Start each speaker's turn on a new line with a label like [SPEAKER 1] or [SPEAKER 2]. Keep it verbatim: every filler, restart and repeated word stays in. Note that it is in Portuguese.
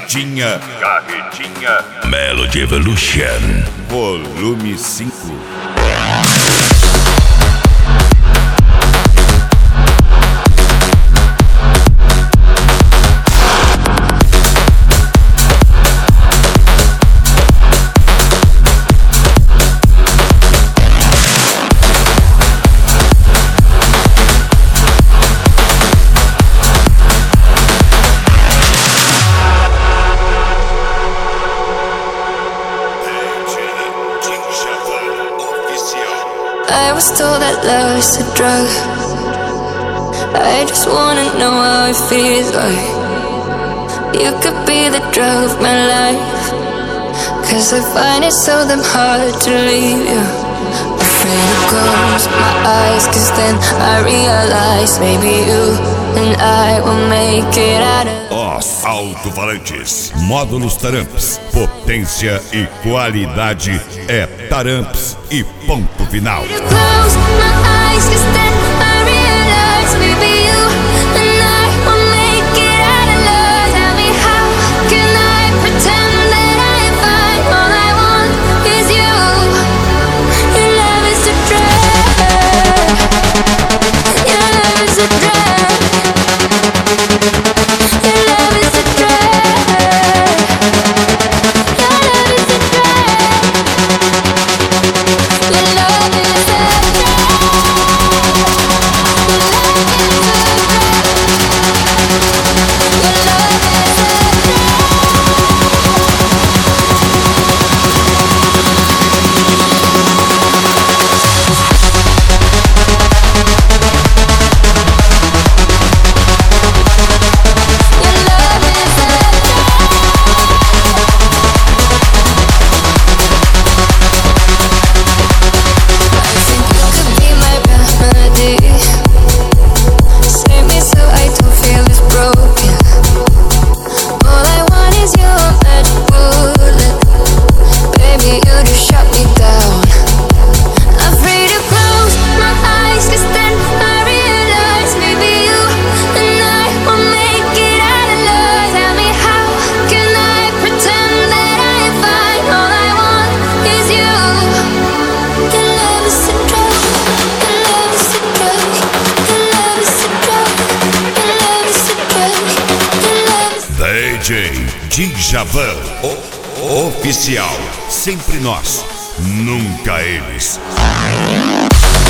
[SPEAKER 1] Carretinha, Carretinha Melody Evolution, volume cinco.
[SPEAKER 2] I was told that love is a drug. I just wanna know how it feels like. You could be the drug of my life, 'cause I find it so damn hard to leave you. Afraid to close my eyes, 'cause then I realize maybe you and I will make it out of.
[SPEAKER 1] Os alto-falantes, módulos Taramps, potência e qualidade é Taramps e ponto final. D J Djavan, o oficial, sempre nós, nunca eles.